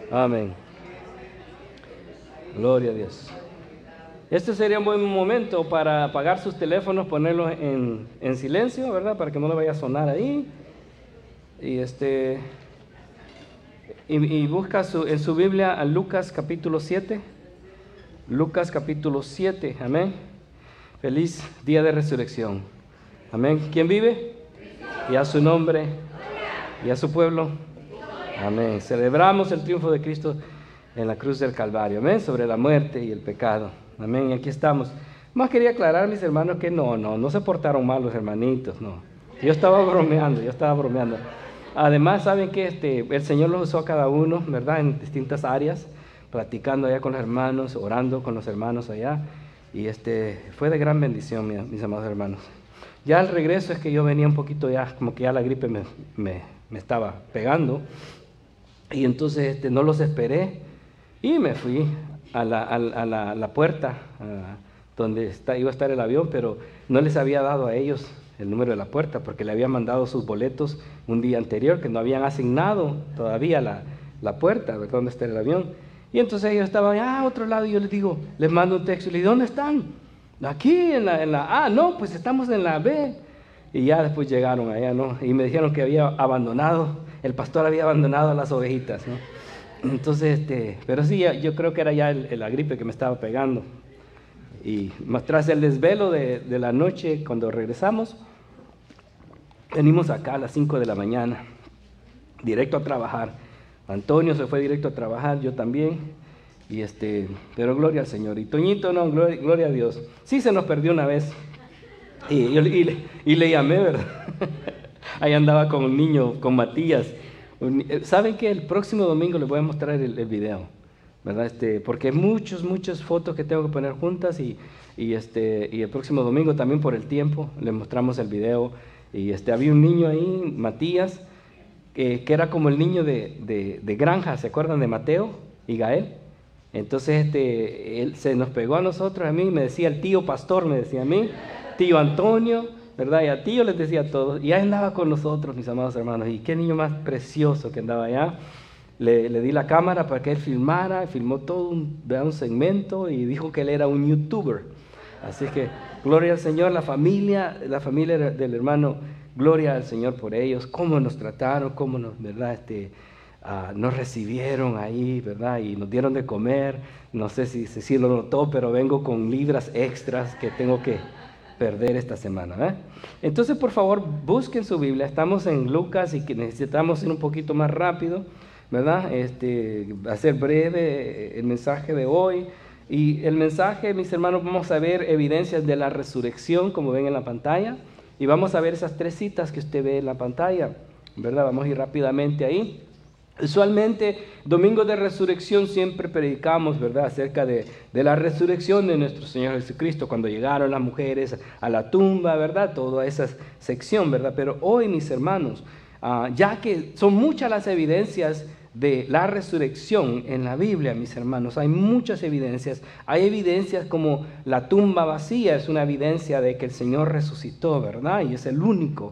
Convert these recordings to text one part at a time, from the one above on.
Amén. Gloria a Dios. Este sería un buen momento para apagar sus teléfonos, ponerlos en silencio, ¿verdad? Para que no le vaya a sonar ahí. Y busca en su Biblia a Lucas capítulo 7. Lucas capítulo 7, amén. Feliz día de resurrección. Amén. ¿Quién vive? Y a su nombre. Y a su pueblo. Amén. Celebramos el triunfo de Cristo en la cruz del Calvario. Amén. Sobre la muerte y el pecado. Amén. Y aquí estamos. Más quería aclarar, mis hermanos, que no se portaron mal los hermanitos, no. Yo estaba bromeando. Además, saben que el Señor los usó a cada uno, ¿verdad? En distintas áreas, platicando allá con los hermanos, orando con los hermanos allá. Y fue de gran bendición, mis amados hermanos. Ya al regreso es que yo venía un poquito ya, como que ya la gripe me estaba pegando. Y entonces no los esperé y me fui a la puerta donde iba a estar el avión, pero no les había dado a ellos el número de la puerta porque le habían mandado sus boletos un día anterior, que no habían asignado todavía la puerta de donde está el avión. Y entonces ellos estaban a otro lado y yo les digo, les mando un texto y les digo, ¿dónde están? Aquí en la A, no, pues estamos en la B. Y ya después llegaron allá, ¿no? Y me dijeron que el pastor había abandonado a las ovejitas, ¿no? Entonces, pero sí, yo creo que era ya la gripe que me estaba pegando. Y más tras el desvelo de la noche, cuando regresamos, venimos acá a las 5 de la mañana, directo a trabajar. Antonio se fue directo a trabajar, yo también, pero gloria al Señor. Y Toñito, no, gloria a Dios. Sí se nos perdió una vez, y le llamé, ¿verdad? Ahí andaba con un niño, con Matías. ¿Saben qué? El próximo domingo les voy a mostrar el video, ¿verdad? Porque hay muchas fotos que tengo que poner juntas y el próximo domingo también por el tiempo les mostramos el video. Y había un niño ahí, Matías, que era como el niño de granja, ¿se acuerdan de Mateo y Gael? Entonces él se nos pegó a nosotros, a mí, me decía el tío pastor, me decía a mí, tío Antonio, ¿verdad? Y a tío les decía a todos, y ahí andaba con nosotros, mis amados hermanos, y qué niño más precioso que andaba allá. Le di la cámara para que él filmara, filmó todo un segmento y dijo que él era un youtuber. Así que gloria al Señor, la familia del hermano, gloria al Señor por ellos, cómo nos trataron, cómo nos, ¿verdad? Nos recibieron ahí, ¿verdad? Y nos dieron de comer. No sé si lo notó, pero vengo con libras extras que tengo que perder esta semana, ¿eh? Entonces, por favor, busquen su Biblia. Estamos en Lucas y que necesitamos ir un poquito más rápido, ¿verdad? Va a ser breve el mensaje de hoy. Y el mensaje, mis hermanos, vamos a ver evidencias de la resurrección, como ven en la pantalla. Y vamos a ver esas 3 citas que usted ve en la pantalla, ¿verdad? Vamos a ir rápidamente ahí. Usualmente, domingo de resurrección siempre predicamos, ¿verdad?, acerca de la resurrección de nuestro Señor Jesucristo, cuando llegaron las mujeres a la tumba, ¿verdad?, toda esa sección, ¿verdad? Pero hoy, mis hermanos, ya que son muchas las evidencias de la resurrección en la Biblia, mis hermanos, hay muchas evidencias. Hay evidencias como la tumba vacía, es una evidencia de que el Señor resucitó, ¿verdad? Y es el único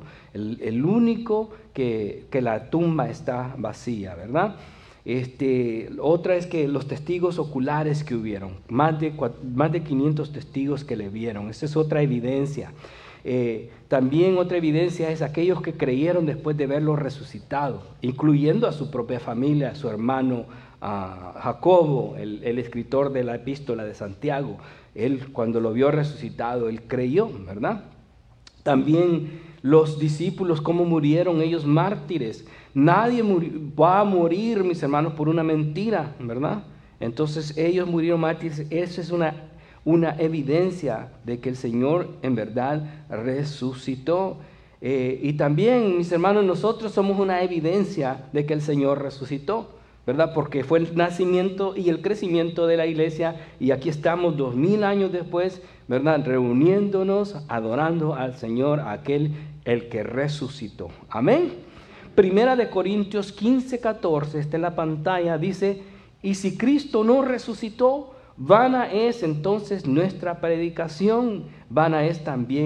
que la tumba está vacía, ¿verdad? Otra es que los testigos oculares que hubieron, más de 500 testigos que le vieron, esa es otra evidencia. También otra evidencia es aquellos que creyeron después de verlo resucitado, incluyendo a su propia familia, a su hermano Jacobo, el escritor de la epístola de Santiago. Él, cuando lo vio resucitado, él creyó, ¿verdad? También los discípulos, cómo murieron ellos mártires. Nadie va a morir, mis hermanos, por una mentira, ¿verdad? Entonces ellos murieron mártires. Eso es una evidencia de que el Señor en verdad resucitó. Y también, mis hermanos, nosotros somos una evidencia de que el Señor resucitó, ¿verdad? Porque fue el nacimiento y el crecimiento de la iglesia, y aquí estamos 2000 años después, ¿verdad?, reuniéndonos, adorando al Señor, el que resucitó. Amén. Primera de Corintios 15:14, está en la pantalla, dice, y si Cristo no resucitó, vana es entonces nuestra predicación, vana es también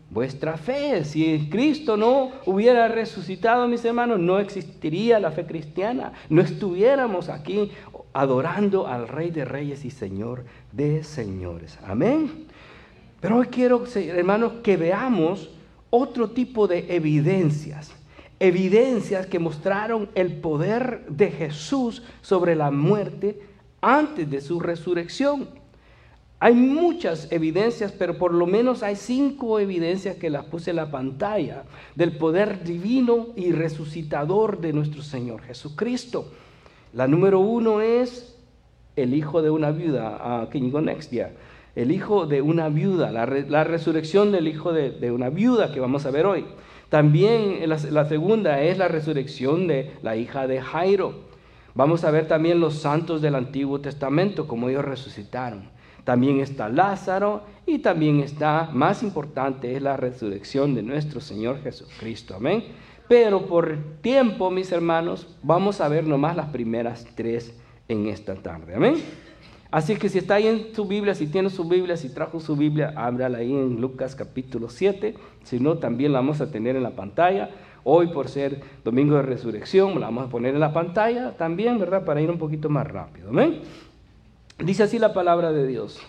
vuestra fe. Si Cristo no hubiera resucitado, mis hermanos, no existiría la fe cristiana. No estuviéramos aquí adorando al Rey de Reyes y Señor de Señores. Amén. Pero hoy quiero, hermanos, que veamos otro tipo de evidencias. Evidencias que mostraron el poder de Jesús sobre la muerte antes de su resurrección. Hay muchas evidencias, pero por lo menos hay 5 evidencias que las puse en la pantalla del poder divino y resucitador de nuestro Señor Jesucristo. La número 1 es el hijo de una viuda. Can you go next? Yeah. El hijo de una viuda, la resurrección del hijo de una viuda que vamos a ver hoy. También la segunda es la resurrección de la hija de Jairo. Vamos a ver también los santos del Antiguo Testamento, como ellos resucitaron. También está Lázaro y también está, más importante, es la resurrección de nuestro Señor Jesucristo. Amén. Pero por tiempo, mis hermanos, vamos a ver nomás las primeras 3 en esta tarde. Amén. Así que si está ahí en su Biblia, si tiene su Biblia, si trajo su Biblia, ábrala ahí en Lucas capítulo 7. Si no, también la vamos a tener en la pantalla. Hoy, por ser domingo de resurrección, la vamos a poner en la pantalla también, ¿verdad? Para ir un poquito más rápido. ¿Amén? Dice así la palabra de Dios.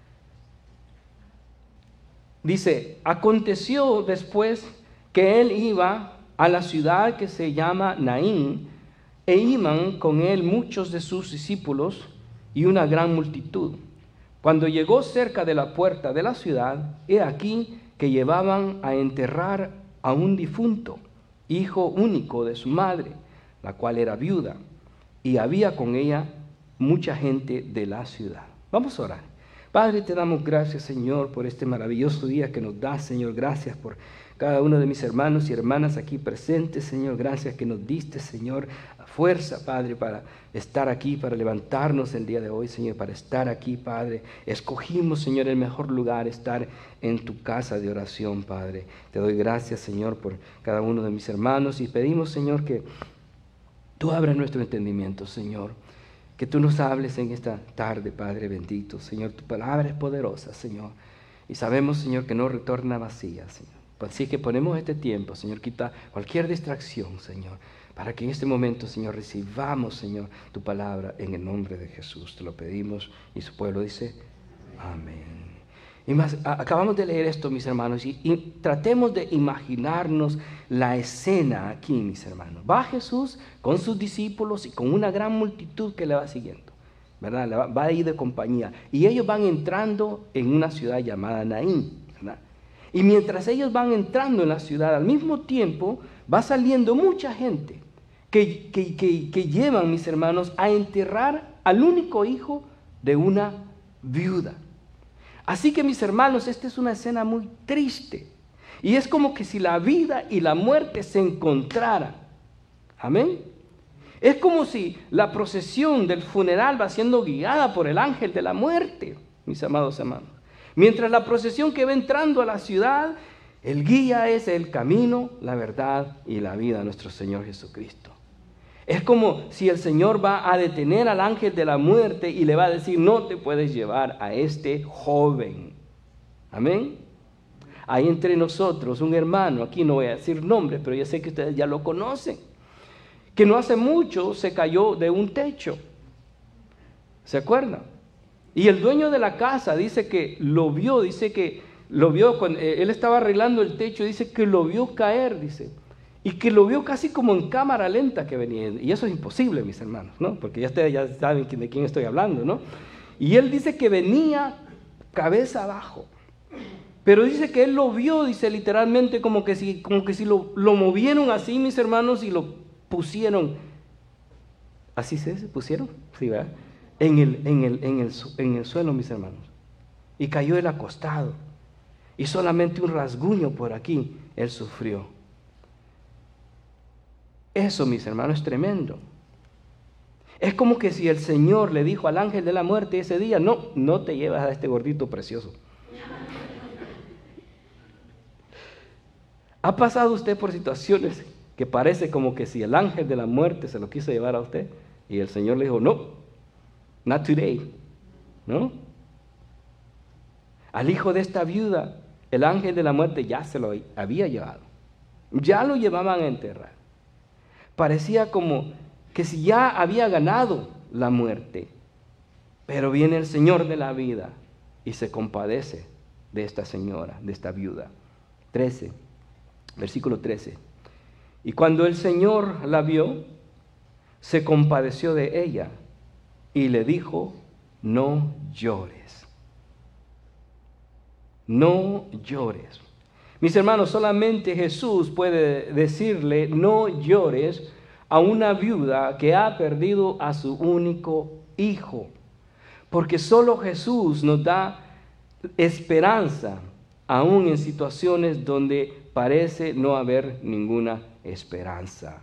Dice, aconteció después que él iba a la ciudad que se llama Naín, e iban con él muchos de sus discípulos y una gran multitud. Cuando llegó cerca de la puerta de la ciudad, he aquí que llevaban a enterrar a un difunto, hijo único de su madre, la cual era viuda, y había con ella mucha gente de la ciudad. Vamos a orar. Padre, te damos gracias, Señor, por este maravilloso día que nos das, Señor. Gracias por cada uno de mis hermanos y hermanas aquí presentes, Señor. Gracias que nos diste, Señor, fuerza, Padre, para estar aquí, para levantarnos el día de hoy, Señor, para estar aquí, Padre. Escogimos, Señor, el mejor lugar, estar en tu casa de oración, Padre. Te doy gracias, Señor, por cada uno de mis hermanos y pedimos, Señor, que tú abras nuestro entendimiento, Señor. Que tú nos hables en esta tarde, Padre bendito. Señor, tu palabra es poderosa, Señor. Y sabemos, Señor, que no retorna vacía, Señor. Así que ponemos este tiempo, Señor, quita cualquier distracción, Señor, para que en este momento, Señor, recibamos, Señor, tu palabra en el nombre de Jesús. Te lo pedimos y su pueblo dice, amén. Y más, acabamos de leer esto, mis hermanos, y tratemos de imaginarnos la escena aquí, mis hermanos. Va Jesús con sus discípulos y con una gran multitud que le va siguiendo, ¿verdad? Va a ir de compañía. Y ellos van entrando en una ciudad llamada Naín, ¿verdad? Y mientras ellos van entrando en la ciudad, al mismo tiempo va saliendo mucha gente que llevan, mis hermanos, a enterrar al único hijo de una viuda. Así que, mis hermanos, esta es una escena muy triste. Y es como que si la vida y la muerte se encontraran. Amén. Es como si la procesión del funeral va siendo guiada por el ángel de la muerte, mis amados hermanos. Mientras la procesión que va entrando a la ciudad, el guía es el camino, la verdad y la vida, nuestro Señor Jesucristo. Es como si el Señor va a detener al ángel de la muerte y le va a decir, no te puedes llevar a este joven. Amén. Hay entre nosotros un hermano, aquí no voy a decir nombre, pero yo sé que ustedes ya lo conocen, que no hace mucho se cayó de un techo. ¿Se acuerdan? Y el dueño de la casa dice que lo vio, cuando él estaba arreglando el techo, dice que lo vio caer, dice. Y que lo vio casi como en cámara lenta que venía. Y eso es imposible, mis hermanos, ¿no? Porque ya ustedes ya saben de quién estoy hablando, ¿no? Y él dice que venía cabeza abajo. Pero dice que él lo vio, dice literalmente, como que si lo movieron así, mis hermanos, y lo pusieron. ¿Así se pusieron? Sí, ¿verdad? En el suelo, mis hermanos. Y cayó él acostado. Y solamente un rasguño por aquí él sufrió. Eso, mis hermanos, es tremendo. Es como que si el Señor le dijo al ángel de la muerte ese día, no te llevas a este gordito precioso. ¿Ha pasado usted por situaciones que parece como que si el ángel de la muerte se lo quiso llevar a usted y el Señor le dijo, no, not today, ¿no? Al hijo de esta viuda el ángel de la muerte ya se lo había llevado. Ya lo llevaban a enterrar. Parecía como que si ya había ganado la muerte. Pero viene el Señor de la vida y se compadece de esta señora, de esta viuda. 13, versículo 13. Y cuando el Señor la vio, se compadeció de ella y le dijo, no llores. No llores. Mis hermanos, solamente Jesús puede decirle, no llores a una viuda que ha perdido a su único hijo. Porque solo Jesús nos da esperanza, aún en situaciones donde parece no haber ninguna esperanza.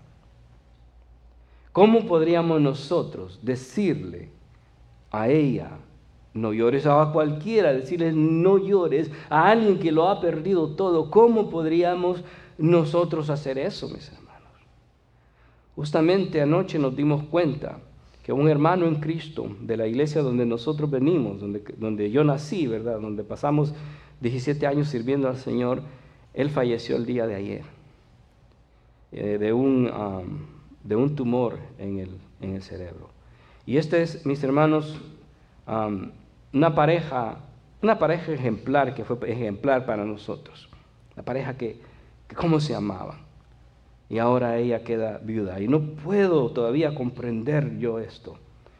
¿Cómo podríamos nosotros decirle a ella, no llores, a cualquiera, decirle no llores, a alguien que lo ha perdido todo? ¿Cómo podríamos nosotros hacer eso, mis hermanos? Justamente anoche nos dimos cuenta que un hermano en Cristo de la iglesia donde nosotros venimos, donde yo nací, ¿verdad? Donde pasamos 17 años sirviendo al Señor, él falleció el día de ayer de un tumor en el cerebro. Y este es, mis hermanos, una pareja ejemplar, que fue ejemplar para nosotros. La pareja que ¿cómo se amaban? Y ahora ella queda viuda. Y no puedo todavía comprender yo esto.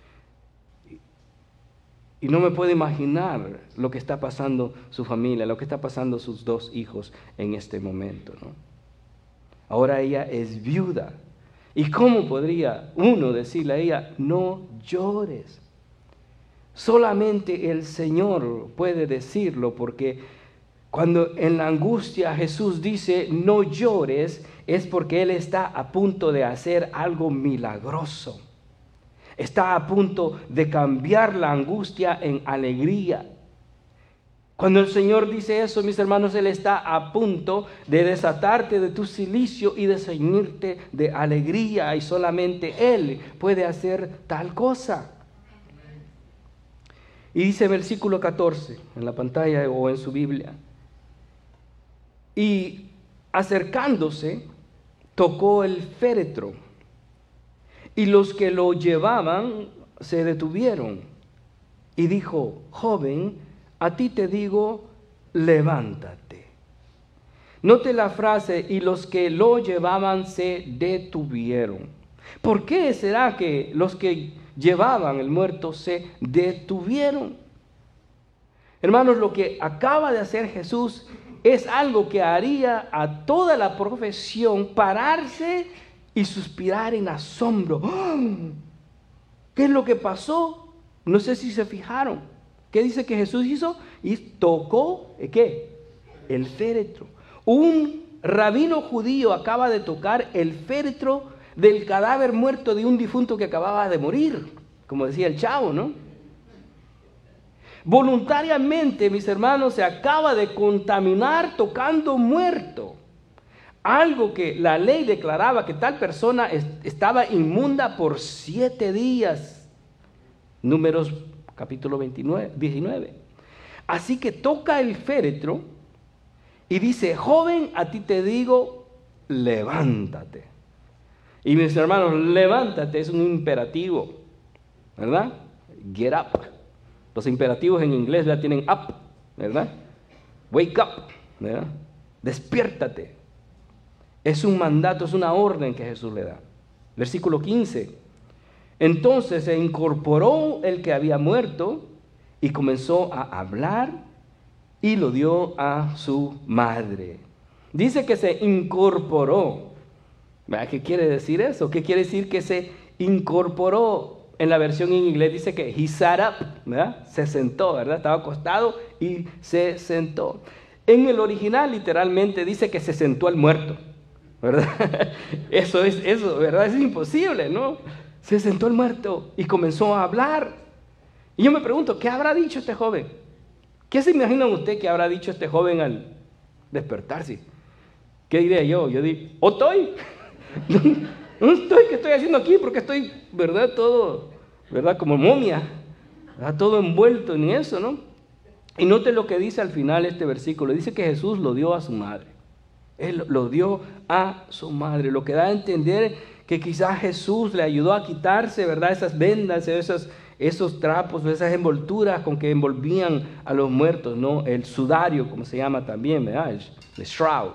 Y no me puedo imaginar lo que está pasando su familia, lo que está pasando sus dos hijos en este momento, ¿no? Ahora ella es viuda. ¿Y cómo podría uno decirle a ella, no llores? Solamente el Señor puede decirlo, porque cuando en la angustia Jesús dice, no llores, es porque Él está a punto de hacer algo milagroso. Está a punto de cambiar la angustia en alegría. Cuando el Señor dice eso, mis hermanos, Él está a punto de desatarte de tu cilicio y de ceñirte de alegría. Y solamente Él puede hacer tal cosa. Y dice versículo 14 en la pantalla o en su Biblia. Y acercándose, tocó el féretro. Y los que lo llevaban se detuvieron. Y dijo, joven, a ti te digo, levántate. Note la frase, y los que lo llevaban se detuvieron. ¿Por qué será que los que llevaban el muerto se detuvieron? Hermanos, lo que acaba de hacer Jesús es algo que haría a toda la profesión pararse y suspirar en asombro. ¡Oh! ¿Qué es lo que pasó? No sé si se fijaron. ¿Qué dice que Jesús hizo? Y tocó, ¿qué? El féretro. Un rabino judío acaba de tocar el féretro del cadáver muerto de un difunto que acababa de morir, como decía el Chavo, ¿no? Voluntariamente, mis hermanos, se acaba de contaminar tocando muerto. Algo que la ley declaraba que tal persona estaba inmunda por 7 días. Números capítulo 19. Así que toca el féretro y dice, joven, a ti te digo, levántate. Y mis hermanos, levántate es un imperativo, ¿verdad? Get up. Los imperativos en inglés ya tienen up, ¿verdad? Wake up, ¿verdad? Despiértate. Es un mandato, es una orden que Jesús le da. Versículo 15. Entonces se incorporó el que había muerto y comenzó a hablar y lo dio a su madre. Dice que se incorporó. ¿Qué quiere decir eso? ¿Qué quiere decir que se incorporó? En la versión en inglés dice que he sat up, ¿verdad? Se sentó, ¿verdad? Estaba acostado y se sentó. En el original literalmente dice que se sentó al muerto, ¿verdad? Eso, ¿verdad? Es imposible, ¿no? Se sentó el muerto y comenzó a hablar. Y yo me pregunto, ¿qué habrá dicho este joven? ¿Qué se imaginan usted que habrá dicho este joven al despertarse? ¿Qué diría yo? Yo diría, estoy. No estoy, ¿qué estoy haciendo aquí? Porque estoy, ¿verdad? Todo, ¿verdad? Como momia, ¿verdad? Todo envuelto en eso, ¿no? Y note lo que dice al final este versículo. Dice que Jesús lo dio a su madre. Él lo dio a su madre. Lo que da a entender que quizás Jesús le ayudó a quitarse, ¿verdad?, esas vendas, esos trapos, esas envolturas con que envolvían a los muertos, ¿no? El sudario, como se llama también, ¿verdad? El shroud.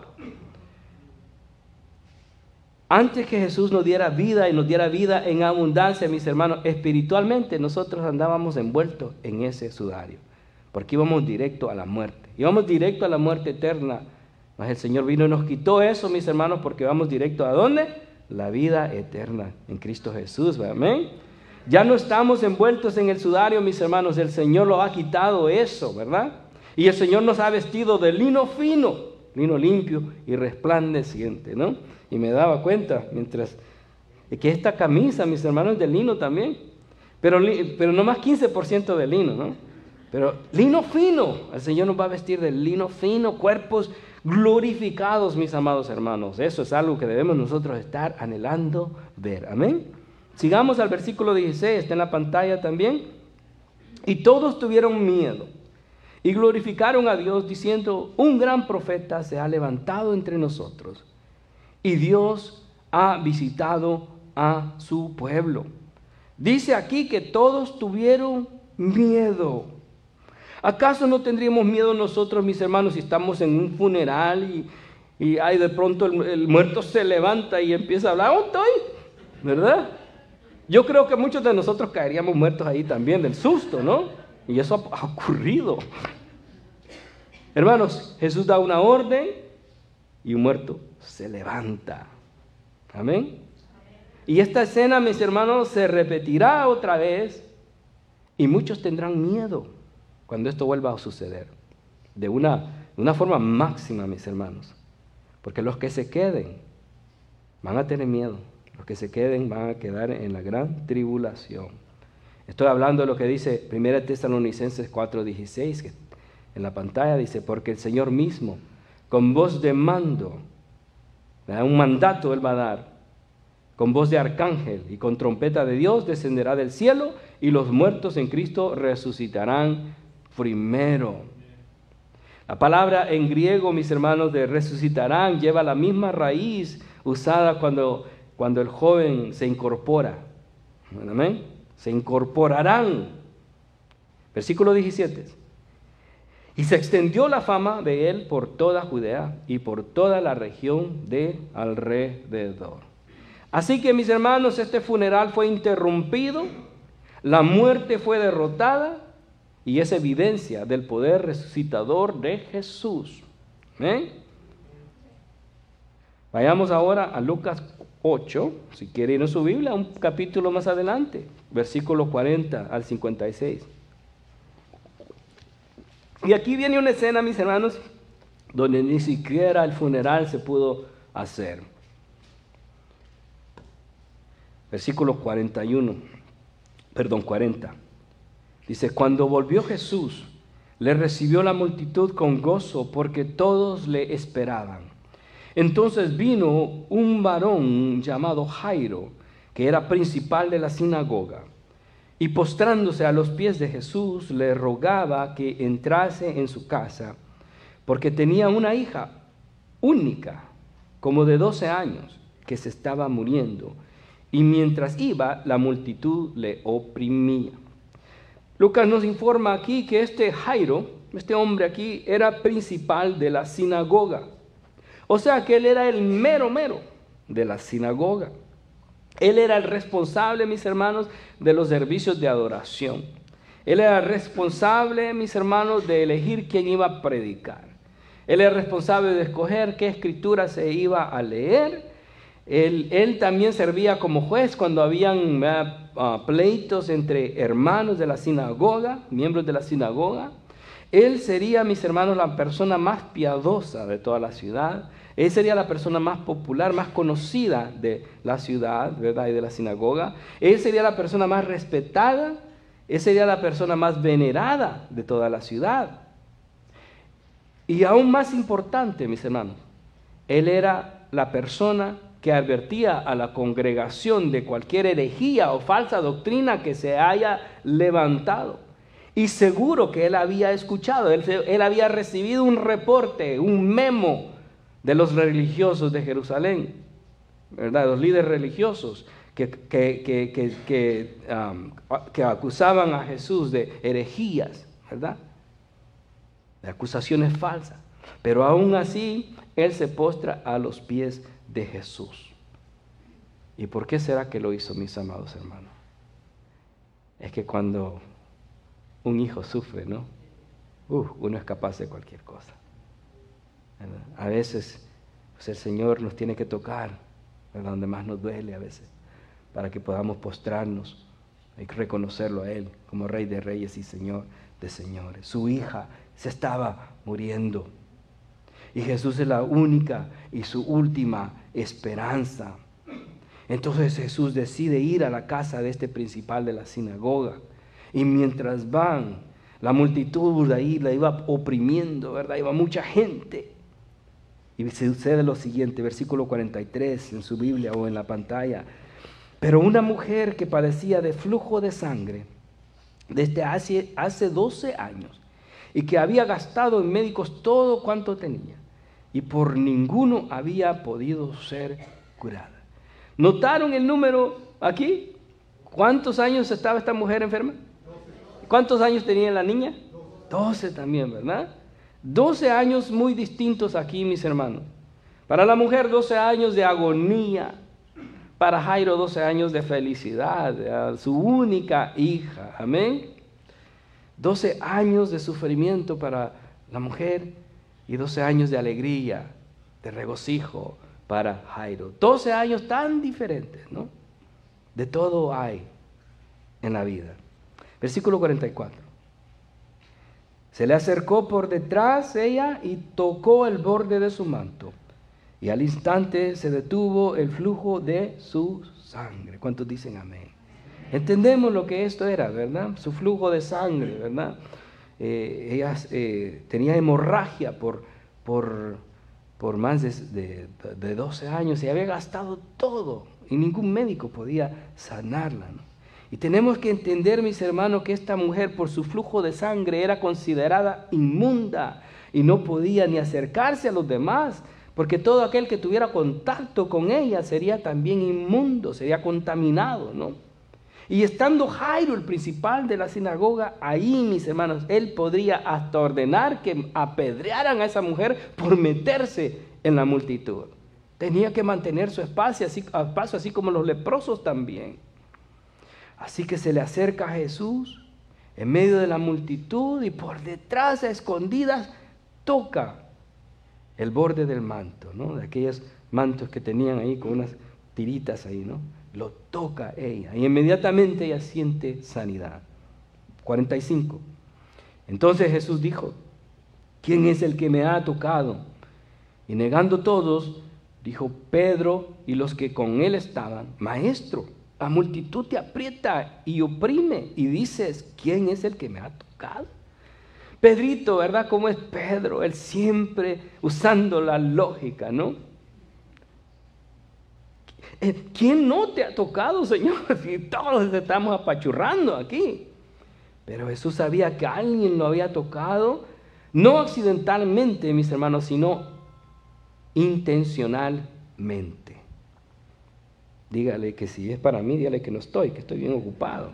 Antes que Jesús nos diera vida y nos diera vida en abundancia, mis hermanos, espiritualmente nosotros andábamos envueltos en ese sudario, porque íbamos directo a la muerte. Íbamos directo a la muerte eterna. Mas el Señor vino y nos quitó eso, mis hermanos, porque vamos directo ¿a dónde? La vida eterna en Cristo Jesús, ¿verdad? Amén. Ya no estamos envueltos en el sudario, mis hermanos. El Señor lo ha quitado eso, ¿verdad? Y el Señor nos ha vestido de lino fino, lino limpio y resplandeciente, ¿no? Y me daba cuenta mientras que esta camisa, mis hermanos, es de lino también, pero no más 15% de lino, ¿no? Pero lino fino, el Señor nos va a vestir de lino fino, cuerpos glorificados, mis amados hermanos. Eso es algo que debemos nosotros estar anhelando ver, amén. Sigamos al versículo 16, está en la pantalla también. Y todos tuvieron miedo y glorificaron a Dios diciendo: un gran profeta se ha levantado entre nosotros y Dios ha visitado a su pueblo. Dice aquí que todos tuvieron miedo. ¿Acaso no tendríamos miedo nosotros, mis hermanos, si estamos en un funeral y ay, de pronto el muerto se levanta y empieza a hablar? ¿Dónde estoy? ¿Verdad? Yo creo que muchos de nosotros caeríamos muertos ahí también del susto, ¿no? Y eso ha ocurrido. Hermanos, Jesús da una orden y un muerto se levanta. Amén. Y esta escena, mis hermanos, se repetirá otra vez y muchos tendrán miedo cuando esto vuelva a suceder. De una forma máxima, mis hermanos. Porque los que se queden van a tener miedo. Los que se queden van a quedar en la gran tribulación. Estoy hablando de lo que dice 1 Tesalonicenses 4:16, que en la pantalla dice: porque el Señor mismo, con voz de mando, un mandato Él va a dar, con voz de arcángel y con trompeta de Dios, descenderá del cielo y los muertos en Cristo resucitarán primero. La palabra en griego, mis hermanos, de resucitarán lleva la misma raíz usada cuando el joven se incorpora. Amén. Se incorporarán. Versículo 17. Y se extendió la fama de él por toda Judea y por toda la región de alrededor. Así que, mis hermanos, este funeral fue interrumpido, la muerte fue derrotada y es evidencia del poder resucitador de Jesús. ¿Eh? Vayamos ahora a Lucas 8, si quiere ir en su Biblia, un capítulo más adelante, versículo 40 al 56. Y aquí viene una escena, mis hermanos, donde ni siquiera el funeral se pudo hacer. Versículo 40. Dice: cuando volvió Jesús, le recibió la multitud con gozo porque todos le esperaban. Entonces vino un varón llamado Jairo, que era principal de la sinagoga, y postrándose a los pies de Jesús, le rogaba que entrase en su casa, porque tenía una hija única, como de 12 años, que se estaba muriendo, y mientras iba, la multitud le oprimía. Lucas nos informa aquí que este Jairo, este hombre aquí, era principal de la sinagoga. O sea que él era el mero de la sinagoga. Él era el responsable, mis hermanos, de los servicios de adoración. Él era el responsable, mis hermanos, de elegir quién iba a predicar. Él era responsable de escoger qué escritura se iba a leer. Él también servía como juez cuando habían pleitos entre hermanos de la sinagoga, miembros de la sinagoga. Él sería, mis hermanos, la persona más piadosa de toda la ciudad. Él sería la persona más popular, más conocida de la ciudad, ¿verdad? Y de la sinagoga. Él sería la persona más respetada. Él sería la persona más venerada de toda la ciudad. Y aún más importante, mis hermanos, él era la persona que advertía a la congregación de cualquier herejía o falsa doctrina que se haya levantado. Y seguro que él había escuchado, él había recibido un reporte, un memo de los religiosos de Jerusalén, ¿verdad? Los líderes religiosos que acusaban a Jesús de herejías, ¿verdad? De acusaciones falsas. Pero aún así, él se postra a los pies de Jesús. ¿Y por qué será que lo hizo, mis amados hermanos? Es que cuando un hijo sufre, ¿no? Uno es capaz de cualquier cosa, ¿verdad? A veces pues el Señor nos tiene que tocar, ¿verdad? Donde más nos duele a veces, para que podamos postrarnos y reconocerlo a Él como Rey de Reyes y Señor de Señores. Su hija se estaba muriendo y Jesús es la única y su última esperanza. Entonces Jesús decide ir a la casa de este principal de la sinagoga. Y mientras van, la multitud de ahí la iba oprimiendo, ¿verdad? Iba mucha gente. Y sucede lo siguiente, versículo 43 en su Biblia o en la pantalla. Pero una mujer que padecía de flujo de sangre desde hace 12 años y que había gastado en médicos todo cuanto tenía y por ninguno había podido ser curada. ¿Notaron el número aquí? ¿Cuántos años estaba esta mujer enferma? ¿Cuántos años tenía la niña? 12 también, ¿verdad? 12 años muy distintos aquí, mis hermanos. Para la mujer 12 años de agonía, para Jairo 12 años de felicidad, su única hija, amén. 12 años de sufrimiento para la mujer y 12 años de alegría, de regocijo para Jairo. 12 años tan diferentes, ¿no? De todo hay en la vida. Versículo 44. Se le acercó por detrás ella y tocó el borde de su manto. Y al instante se detuvo el flujo de su sangre. ¿Cuántos dicen amén? Entendemos lo que esto era, ¿verdad? Su flujo de sangre, ¿verdad? Ella tenía hemorragia por más de 12 años. Se había gastado todo y ningún médico podía sanarla, ¿no? Y tenemos que entender, mis hermanos, que esta mujer por su flujo de sangre era considerada inmunda y no podía ni acercarse a los demás, porque todo aquel que tuviera contacto con ella sería también inmundo, sería contaminado, ¿no? Y estando Jairo, el principal de la sinagoga, ahí, mis hermanos, él podría hasta ordenar que apedrearan a esa mujer por meterse en la multitud. Tenía que mantener su espacio, así como los leprosos también. Así que se le acerca a Jesús en medio de la multitud y por detrás, a escondidas, toca el borde del manto, ¿no? De aquellos mantos que tenían ahí con unas tiritas ahí, ¿no? Lo toca ella y inmediatamente ella siente sanidad. 45. Entonces Jesús dijo: ¿quién es el que me ha tocado? Y negando todos, dijo Pedro y los que con él estaban: Maestro, la multitud te aprieta y oprime y dices: ¿quién es el que me ha tocado? Pedrito, ¿verdad? ¿Cómo es Pedro? Él siempre usando la lógica, ¿no? ¿Quién no te ha tocado, Señor? Si todos estamos apachurrando aquí. Pero Jesús sabía que alguien lo había tocado, no accidentalmente, mis hermanos, sino intencionalmente. Dígale que si es para mí, dígale que no estoy, que estoy bien ocupado.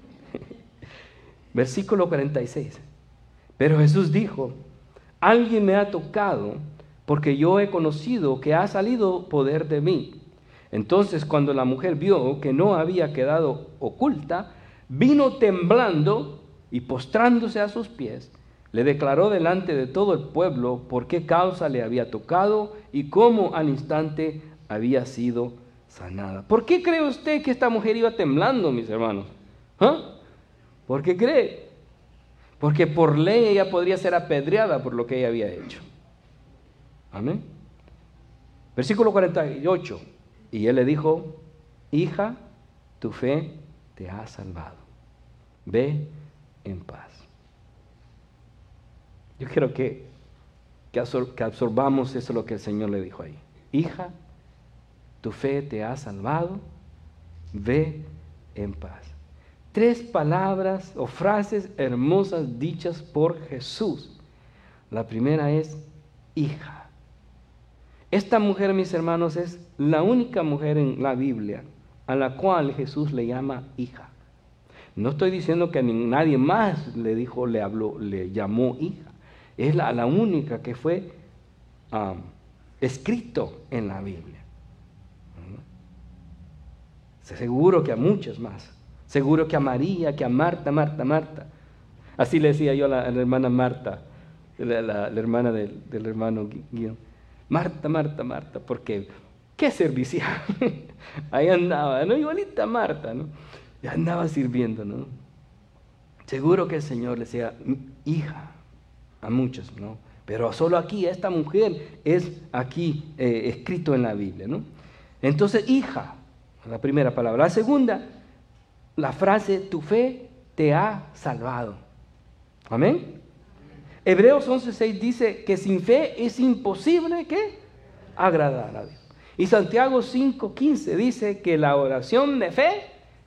Versículo 46. Pero Jesús dijo: alguien me ha tocado, porque yo he conocido que ha salido poder de mí. Entonces, cuando la mujer vio que no había quedado oculta, vino temblando y postrándose a sus pies, le declaró delante de todo el pueblo por qué causa le había tocado y cómo al instante había sido sanada. ¿Por qué cree usted que esta mujer iba temblando, mis hermanos? ¿Por qué cree? Porque por ley ella podría ser apedreada por lo que ella había hecho. Amén. Versículo 48. Y él le dijo: hija, tu fe te ha salvado. Ve en paz. Yo quiero que absorbamos eso lo que el Señor le dijo ahí. Hija, tu fe te ha salvado. Ve en paz. 3 palabras o frases hermosas dichas por Jesús. La primera es hija. Esta mujer, mis hermanos, es la única mujer en la Biblia a la cual Jesús le llama hija. No estoy diciendo que nadie más le habló, le llamó hija. Es la única que fue escrito en la Biblia. Seguro que a muchas más. Seguro que a María, que a Marta. Así le decía yo a la hermana Marta, la hermana del hermano Guión. Marta, porque qué servicial. Ahí andaba, ¿no? Igualita Marta, ¿no? Y andaba sirviendo, ¿no? Seguro que el Señor le decía hija a muchos, ¿no? Pero solo aquí, esta mujer es aquí escrito en la Biblia, ¿no? Entonces, hija, la primera palabra. La segunda, la frase, tu fe te ha salvado. Amén. Hebreos 11:6 dice que sin fe es imposible, ¿qué? Agradar a Dios. Y Santiago 5:15 dice que la oración de fe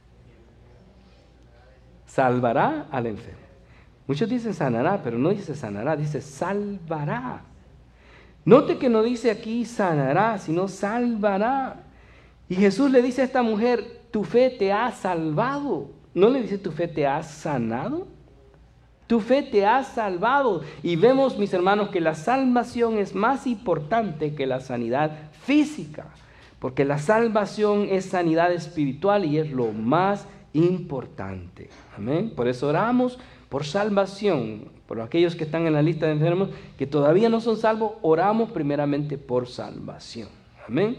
salvará al enfermo. Muchos dicen sanará, pero no dice sanará, dice salvará. Note que no dice aquí sanará, sino salvará. Y Jesús le dice a esta mujer, tu fe te ha salvado. ¿No le dice tu fe te ha sanado? Tu fe te ha salvado. Y vemos, mis hermanos, que la salvación es más importante que la sanidad física. Porque la salvación es sanidad espiritual y es lo más importante. Amén. Por eso oramos por salvación. Por aquellos que están en la lista de enfermos que todavía no son salvos, oramos primeramente por salvación. Amén.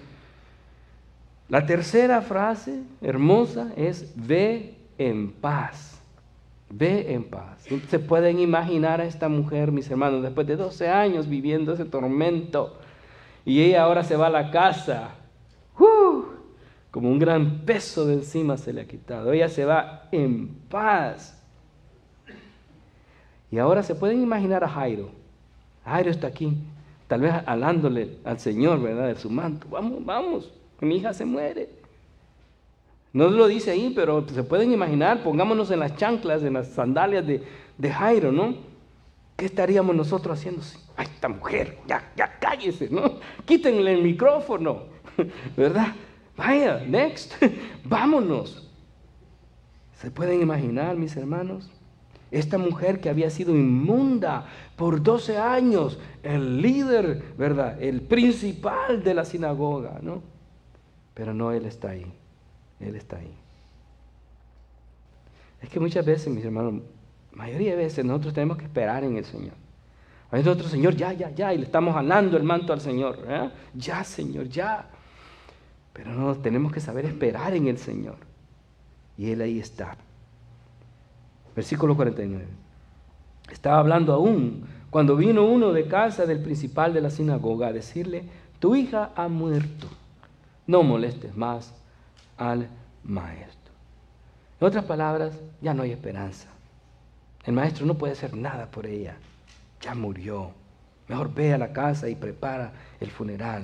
La tercera frase hermosa es ve en paz. Ve en paz. Se pueden imaginar a esta mujer, mis hermanos, después de 12 años viviendo ese tormento, y ella ahora se va a la casa, como un gran peso de encima se le ha quitado. Ella se va en paz. Y ahora se pueden imaginar a Jairo. Jairo está aquí, tal vez hablándole al Señor, ¿verdad? De su manto. Vamos, mi hija se muere. No lo dice ahí, pero se pueden imaginar, pongámonos en las chanclas, en las sandalias de Jairo, ¿no? ¿Qué estaríamos nosotros haciendo? ¡Ay, esta mujer! Ya cállese, ¿no? Quítenle el micrófono, ¿verdad? Vaya, next, vámonos. ¿Se pueden imaginar, mis hermanos? Esta mujer que había sido inmunda por 12 años, el líder, ¿verdad? El principal de la sinagoga, ¿no? Pero no, él está ahí. Él está ahí. Es que muchas veces, mis hermanos, mayoría de veces nosotros tenemos que esperar en el Señor. A veces nosotros, Señor, ya, y le estamos jalando el manto al Señor. Ya, Señor, ya. Pero no, tenemos que saber esperar en el Señor. Y Él ahí está. Versículo 49. Estaba hablando aún cuando vino uno de casa del principal de la sinagoga a decirle, tu hija ha muerto, no molestes más al maestro. En otras palabras, ya no hay esperanza. El maestro no puede hacer nada por ella. Ya murió. Mejor ve a la casa y prepara el funeral.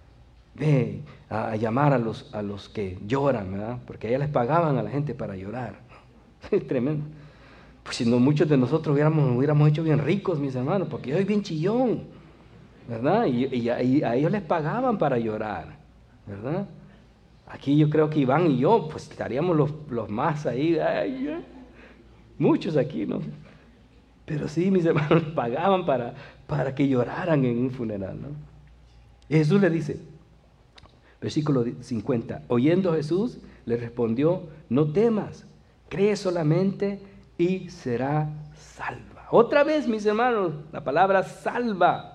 Ve a llamar a los que lloran, ¿verdad? Porque allá les pagaban a la gente para llorar. Es tremendo. Pues si no, muchos de nosotros hubiéramos hecho bien ricos, mis hermanos, porque yo soy bien chillón, ¿verdad? Y a ellos les pagaban para llorar, ¿verdad? Aquí yo creo que Iván y yo, pues estaríamos los más ahí, muchos aquí, ¿no? Pero sí, mis hermanos pagaban para que lloraran en un funeral, ¿no? Y Jesús le dice, versículo 50, oyendo Jesús, le respondió, no temas, cree solamente y será salva. Otra vez, mis hermanos, la palabra salva.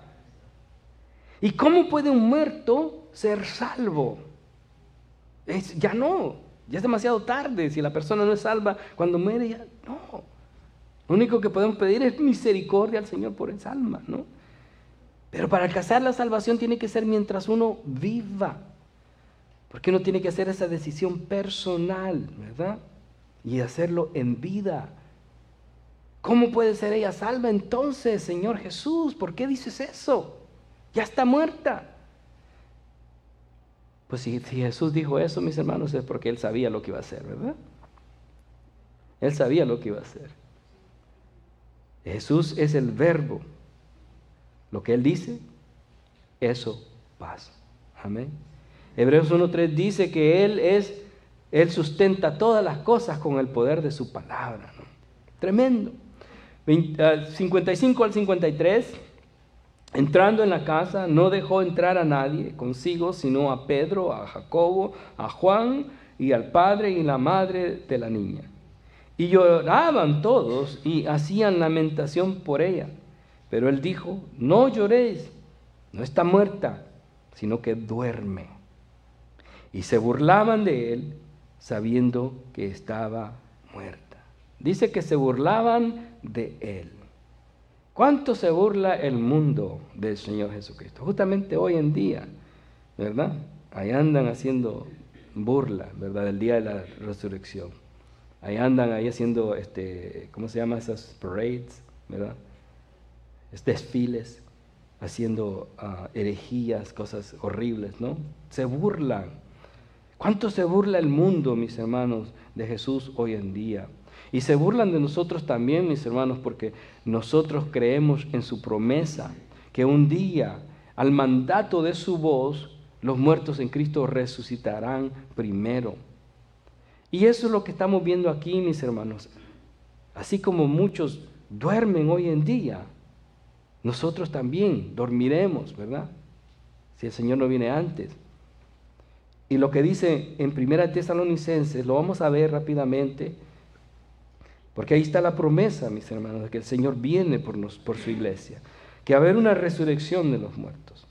¿Y cómo puede un muerto ser salvo? Ya es demasiado tarde. Si la persona no es salva, cuando muere ya no. Lo único que podemos pedir es misericordia al Señor por esa alma, ¿no? Pero para alcanzar la salvación tiene que ser mientras uno viva. Porque uno tiene que hacer esa decisión personal, ¿verdad? Y hacerlo en vida. ¿Cómo puede ser ella salva entonces, Señor Jesús? ¿Por qué dices eso? Ya está muerta. Pues si Jesús dijo eso, mis hermanos, es porque Él sabía lo que iba a hacer, ¿verdad? Él sabía lo que iba a hacer. Jesús es el verbo. Lo que Él dice, eso pasa. Amén. Hebreos 1:3 dice que Él sustenta todas las cosas con el poder de su palabra, ¿no? Tremendo. 55 al 53, entrando en la casa, no dejó entrar a nadie consigo, sino a Pedro, a Jacobo, a Juan y al padre y la madre de la niña. Y lloraban todos y hacían lamentación por ella. Pero él dijo, no lloréis, no está muerta, sino que duerme. Y se burlaban de él, sabiendo que estaba muerta. Dice que se burlaban de él. ¿Cuánto se burla el mundo del Señor Jesucristo? Justamente hoy en día, ¿verdad? Ahí andan haciendo burla, ¿verdad? Del día de la resurrección. Ahí andan ahí haciendo, ¿cómo se llama? Esas parades, ¿verdad? Desfiles, haciendo herejías, cosas horribles, ¿no? Se burlan. ¿Cuánto se burla el mundo, mis hermanos, de Jesús hoy en día? Y se burlan de nosotros también, mis hermanos, porque nosotros creemos en su promesa, que un día, al mandato de su voz, los muertos en Cristo resucitarán primero. Y eso es lo que estamos viendo aquí, mis hermanos. Así como muchos duermen hoy en día, nosotros también dormiremos, ¿verdad? Si el Señor no viene antes. Y lo que dice en 1 Tesalonicenses, lo vamos a ver rápidamente, porque ahí está la promesa, mis hermanos, de que el Señor viene por su iglesia, que va a haber una resurrección de los muertos.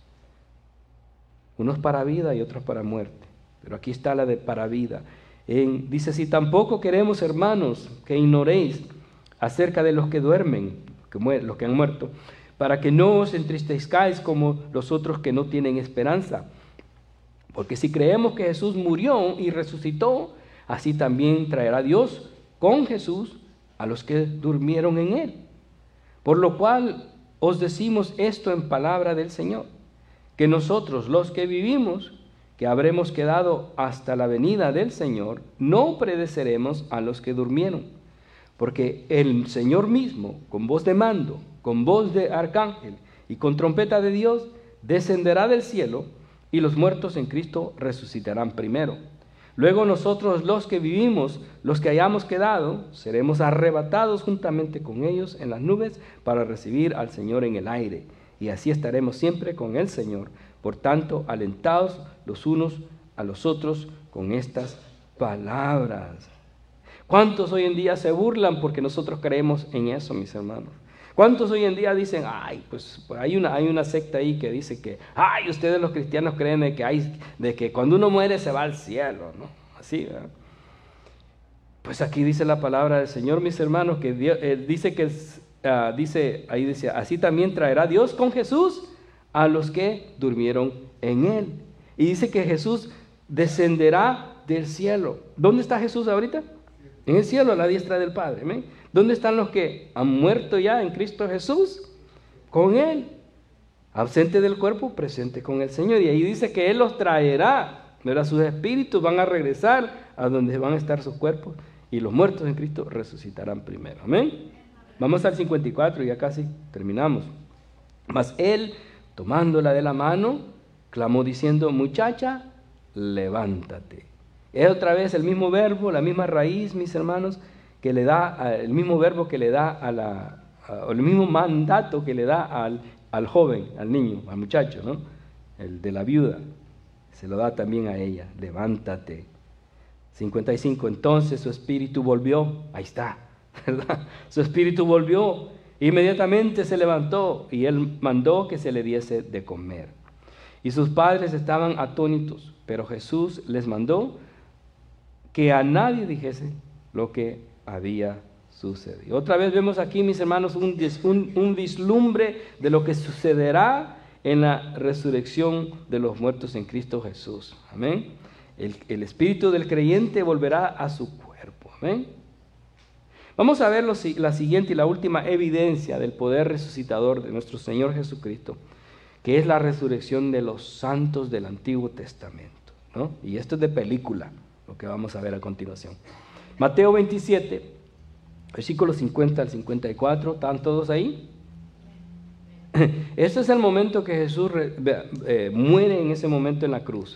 Unos para vida y otros para muerte. Pero aquí está la de para vida. Dice, si tampoco queremos, hermanos, que ignoréis acerca de los que duermen, los que han muerto, para que no os entristezcáis como los otros que no tienen esperanza. Porque si creemos que Jesús murió y resucitó, así también traerá Dios con Jesús a los que durmieron en él. Por lo cual os decimos esto en palabra del Señor, que nosotros los que vivimos, que habremos quedado hasta la venida del Señor, no pereceremos a los que durmieron. Porque el Señor mismo, con voz de mando, con voz de arcángel y con trompeta de Dios, descenderá del cielo y los muertos en Cristo resucitarán primero. Luego nosotros los que vivimos, los que hayamos quedado, seremos arrebatados juntamente con ellos en las nubes para recibir al Señor en el aire. Y así estaremos siempre con el Señor. Por tanto, alentaos los unos a los otros con estas palabras. ¿Cuántos hoy en día se burlan porque nosotros creemos en eso, mis hermanos? ¿Cuántos hoy en día dicen, ay, pues hay una secta ahí que dice que, ay, ustedes los cristianos creen de que cuando uno muere se va al cielo, ¿no? Así, ¿verdad? Pues aquí dice la palabra del Señor, mis hermanos, que Dios, dice, así también traerá Dios con Jesús a los que durmieron en él. Y dice que Jesús descenderá del cielo. ¿Dónde está Jesús ahorita? En el cielo, a la diestra del Padre. ¿Amén? ¿Dónde están los que han muerto ya en Cristo Jesús? Con Él. Ausente del cuerpo, presente con el Señor. Y ahí dice que Él los traerá. ¿Verdad? Sus espíritus van a regresar a donde van a estar sus cuerpos. Y los muertos en Cristo resucitarán primero. Amén. Vamos al 54, ya casi terminamos. Mas Él, tomándola de la mano, clamó diciendo, muchacha, levántate. Es otra vez el mismo verbo, la misma raíz, mis hermanos, que le da, el mismo verbo que le da el mismo mandato que le da al joven, al niño, al muchacho, ¿no? El de la viuda, se lo da también a ella, levántate. 55, entonces su espíritu volvió, ahí está, ¿verdad? Su espíritu volvió, inmediatamente se levantó y él mandó que se le diese de comer. Y sus padres estaban atónitos, pero Jesús les mandó que a nadie dijese lo que había sucedido. Otra vez vemos aquí, mis hermanos, un vislumbre de lo que sucederá en la resurrección de los muertos en Cristo Jesús. Amén. El espíritu del creyente volverá a su cuerpo. Amén. Vamos a ver la siguiente y la última evidencia del poder resucitador de nuestro Señor Jesucristo, que es la resurrección de los santos del Antiguo Testamento, ¿no? Y esto es de película, lo que vamos a ver a continuación. Mateo 27, Versículos 50 al 54, ¿están todos ahí? Este es el momento que Jesús muere en ese momento en la cruz.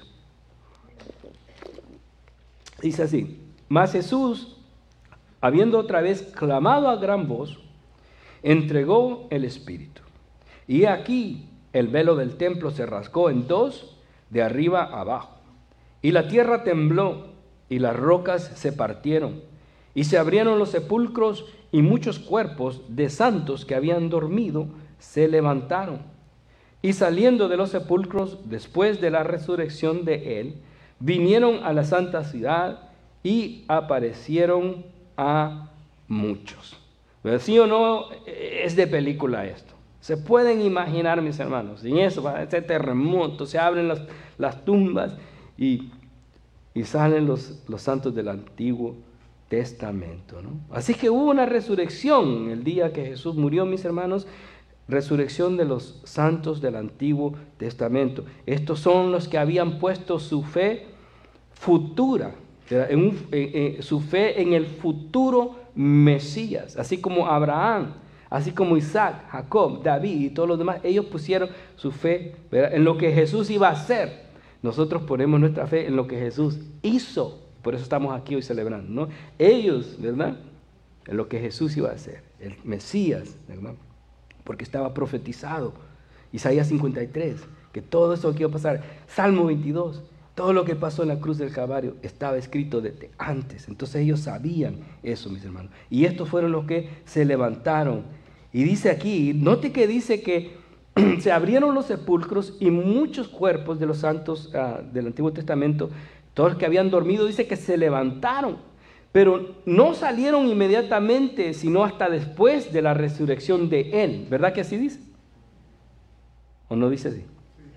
Dice así: mas Jesús, habiendo otra vez clamado a gran voz, entregó el Espíritu. Y aquí el velo del templo se rasgó en dos, de arriba a abajo. Y la tierra tembló, y las rocas se partieron, y se abrieron los sepulcros, y muchos cuerpos de santos que habían dormido se levantaron. Y saliendo de los sepulcros, después de la resurrección de él, vinieron a la santa ciudad y aparecieron a muchos. ¿Pero sí o no? Es de película esto. Se pueden imaginar, mis hermanos, sin eso, ese terremoto, se abren las tumbas y salen los santos del Antiguo Testamento, ¿no? Así que hubo una resurrección el día que Jesús murió, mis hermanos, resurrección de los santos del Antiguo Testamento. Estos son los que habían puesto su fe futura, su fe en el futuro Mesías, así como Abraham, así como Isaac, Jacob, David y todos los demás. Ellos pusieron su fe, ¿verdad?, en lo que Jesús iba a hacer. Nosotros ponemos nuestra fe en lo que Jesús hizo. Por eso estamos aquí hoy celebrando, ¿no? Ellos, ¿verdad?, en lo que Jesús iba a hacer, el Mesías, ¿verdad?, porque estaba profetizado. Isaías 53, que todo eso que iba a pasar. Salmo 22, todo lo que pasó en la cruz del Calvario estaba escrito desde antes. Entonces ellos sabían eso, mis hermanos. Y estos fueron los que se levantaron. Y dice aquí, note que dice que se abrieron los sepulcros y muchos cuerpos de los santos del Antiguo Testamento, todos los que habían dormido, dice que se levantaron. Pero no salieron inmediatamente, sino hasta después de la resurrección de él. ¿Verdad que así dice? ¿O no dice así?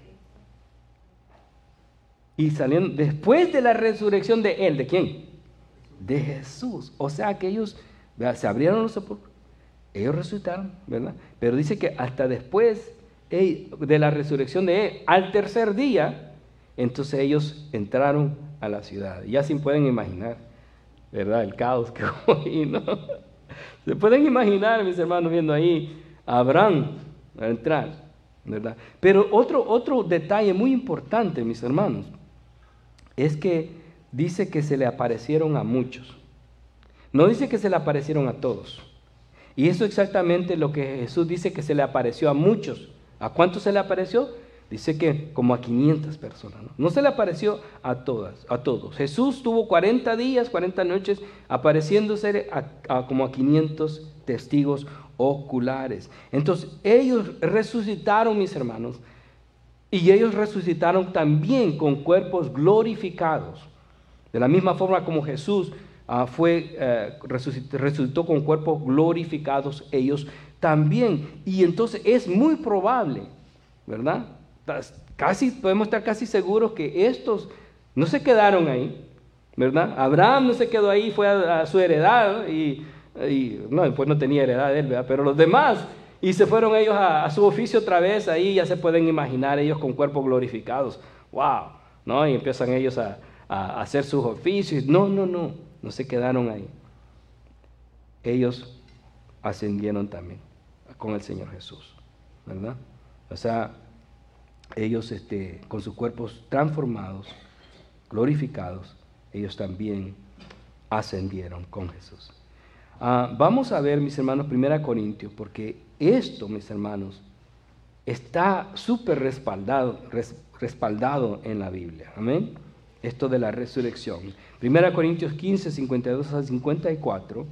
Y salieron después de la resurrección de él. ¿De quién? De Jesús. O sea que ellos, ¿verdad?, se abrieron los sepulcros, ellos resucitaron, ¿verdad? Pero dice que hasta después de la resurrección de él, al tercer día, entonces ellos entraron a la ciudad. Ya se pueden imaginar, ¿verdad?, el caos que hubo ahí, ¿no? Se pueden imaginar, mis hermanos, viendo ahí a Abraham a entrar, ¿verdad? Pero otro detalle muy importante, mis hermanos, es que dice que se le aparecieron a muchos. No dice que se le aparecieron a todos. Y eso es exactamente lo que Jesús dice, que se le apareció a muchos. ¿A cuántos se le apareció? Dice que como a 500 personas, ¿no? No se le apareció a todos. Jesús tuvo 40 días, 40 noches, apareciéndose como a 500 testigos oculares. Entonces, ellos resucitaron, mis hermanos, y ellos resucitaron también con cuerpos glorificados. De la misma forma como Jesús resucitó con cuerpos glorificados, ellos también. Y entonces es muy probable, ¿verdad?, podemos estar casi seguros que estos no se quedaron ahí, ¿verdad? Abraham no se quedó ahí, fue a su heredad y no, después no tenía heredad él, ¿verdad? Pero los demás, y se fueron ellos a su oficio otra vez. Ahí ya se pueden imaginar ellos con cuerpos glorificados. ¡Wow! ¿No? Y empiezan ellos a hacer sus oficios. No se quedaron ahí. Ellos ascendieron también con el Señor Jesús, ¿verdad? O sea, ellos con sus cuerpos transformados, glorificados, ellos también ascendieron con Jesús. Vamos a ver, mis hermanos, 1 Corintios, porque esto, mis hermanos, está súper respaldado en la Biblia. Amén. Esto de la resurrección. 1 Corintios 15, 52 a 54.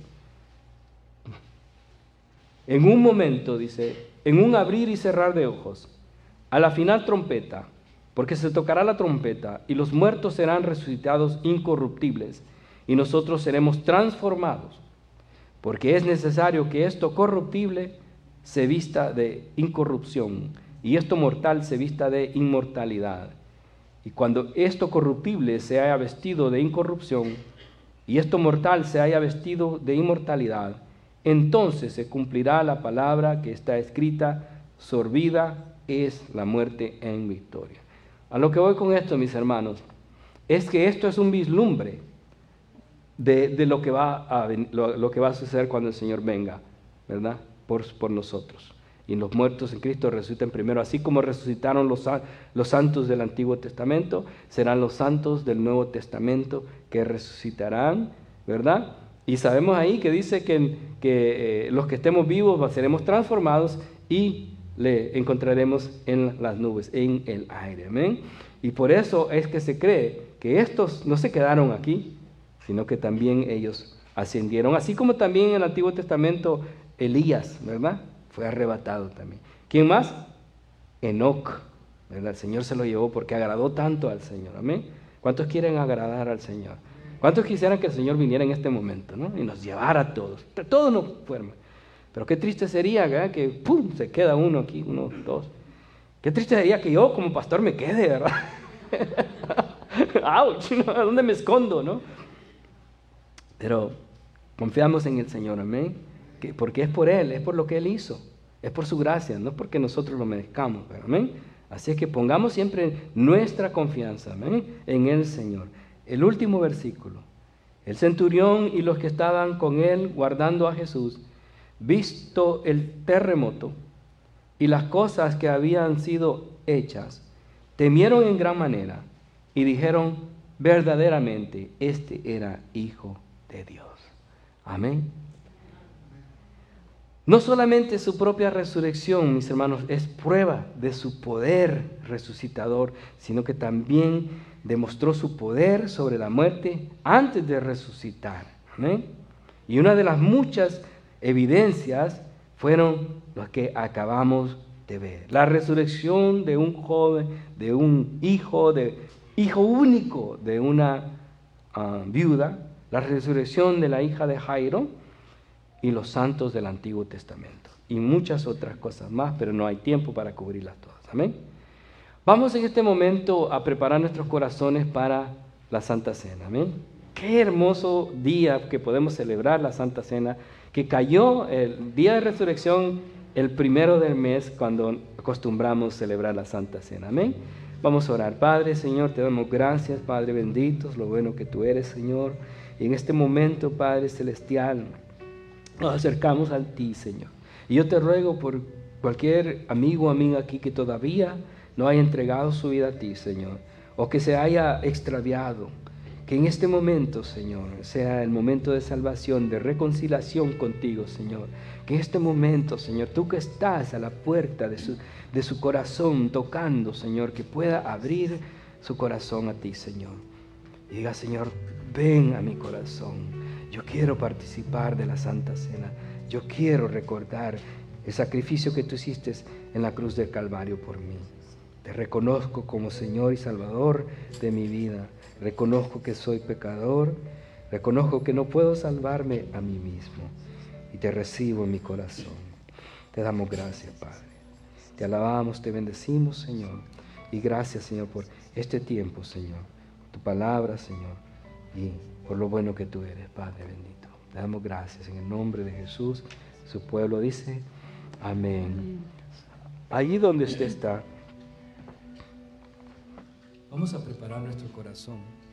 En un momento, dice, en un abrir y cerrar de ojos, a la final trompeta, porque se tocará la trompeta, y los muertos serán resucitados incorruptibles, y nosotros seremos transformados, porque es necesario que esto corruptible se vista de incorrupción, y esto mortal se vista de inmortalidad. Y cuando esto corruptible se haya vestido de incorrupción, y esto mortal se haya vestido de inmortalidad, entonces se cumplirá la palabra que está escrita: sorbida es la muerte en victoria. A lo que voy con esto, mis hermanos, es que esto es un vislumbre de lo que va a suceder cuando el Señor venga, ¿verdad? Por nosotros. Y los muertos en Cristo resucitan primero. Así como resucitaron los santos del Antiguo Testamento, serán los santos del Nuevo Testamento que resucitarán, ¿verdad? Y sabemos ahí que dice que los que estemos vivos seremos transformados y le encontraremos en las nubes, en el aire. Amén. Y por eso es que se cree que estos no se quedaron aquí, sino que también ellos ascendieron. Así como también en el Antiguo Testamento Elías, ¿verdad? Fue arrebatado también. ¿Quién más? Enoc, ¿verdad? El Señor se lo llevó porque agradó tanto al Señor. Amén. ¿Cuántos quieren agradar al Señor? ¿Cuántos quisieran que el Señor viniera en este momento, ¿no? Y nos llevara a todos? Todos nos fueron. Pero qué triste sería, ¿verdad? Que ¡pum! Se queda uno aquí, uno, dos. Qué triste sería que yo como pastor me quede, ¿verdad? ¡Auch! ¿No? ¿A dónde me escondo, no? Pero confiamos en el Señor, amén. Porque es por Él, es por lo que Él hizo, es por su gracia, no porque nosotros lo merezcamos, pero, amén. Así es que pongamos siempre nuestra confianza, amén, en el Señor. El último versículo: el centurión y los que estaban con él guardando a Jesús, visto el terremoto y las cosas que habían sido hechas, temieron en gran manera y dijeron: verdaderamente este era Hijo de Dios. Amén. No solamente su propia resurrección, mis hermanos, es prueba de su poder resucitador, sino que también demostró su poder sobre la muerte antes de resucitar. ¿Amén? Y una de las muchas evidencias fueron las que acabamos de ver. La resurrección de un joven, de un hijo único de una viuda, la resurrección de la hija de Jairo, y los santos del Antiguo Testamento, y muchas otras cosas más, pero no hay tiempo para cubrirlas todas. Amén. Vamos en este momento a preparar nuestros corazones para la Santa Cena. Amén. Qué hermoso día que podemos celebrar la Santa Cena, que cayó el día de resurrección el 1 del mes, cuando acostumbramos celebrar la Santa Cena. Amén. Vamos a orar. Padre, Señor, te damos gracias, Padre bendito, lo bueno que tú eres, Señor. Y en este momento, Padre celestial, nos acercamos a ti, Señor. Y yo te ruego por cualquier amigo o amiga aquí que todavía no haya entregado su vida a ti, Señor, o que se haya extraviado, que en este momento, Señor, sea el momento de salvación, de reconciliación contigo, Señor. Que en este momento, Señor, tú que estás a la puerta de su corazón tocando, Señor, que pueda abrir su corazón a ti, Señor. Y diga: Señor, ven a mi corazón. Yo quiero participar de la Santa Cena. Yo quiero recordar el sacrificio que tú hiciste en la cruz del Calvario por mí. Te reconozco como Señor y Salvador de mi vida. Reconozco que soy pecador. Reconozco que no puedo salvarme a mí mismo. Y te recibo en mi corazón. Te damos gracias, Padre. Te alabamos, te bendecimos, Señor. Y gracias, Señor, por este tiempo, Señor. Tu palabra, Señor. Y por lo bueno que tú eres, Padre bendito. Te damos gracias en el nombre de Jesús. Su pueblo dice: amén. Allí donde usted está, vamos a preparar nuestro corazón.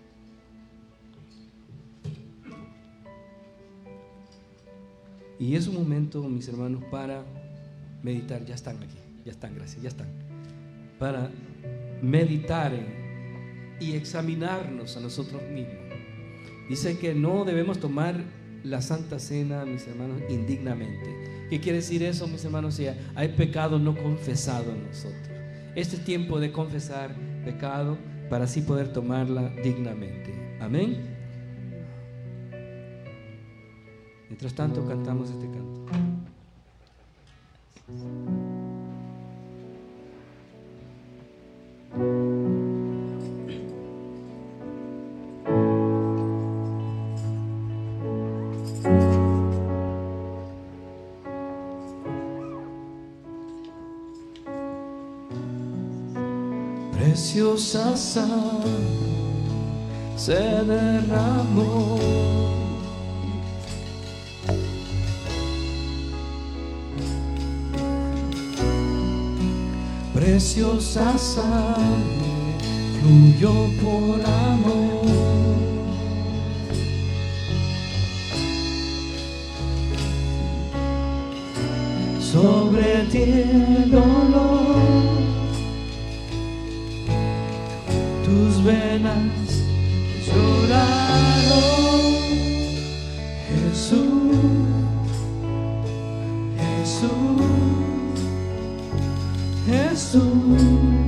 Y es un momento, mis hermanos, para meditar. Ya están aquí, ya están, gracias, ya están. Para meditar y examinarnos a nosotros mismos. Dice que no debemos tomar la Santa Cena, mis hermanos, indignamente. ¿Qué quiere decir eso, mis hermanos? Si hay pecado no confesado en nosotros. Este es tiempo de confesar pecado para así poder tomarla dignamente. Amén. Mientras tanto, cantamos este canto. Preciosa sangre se derramó, preciosa sangre fluyó por amor, sobre ti el dolor, tus venas lloraron. Jesús, Jesús, Jesús.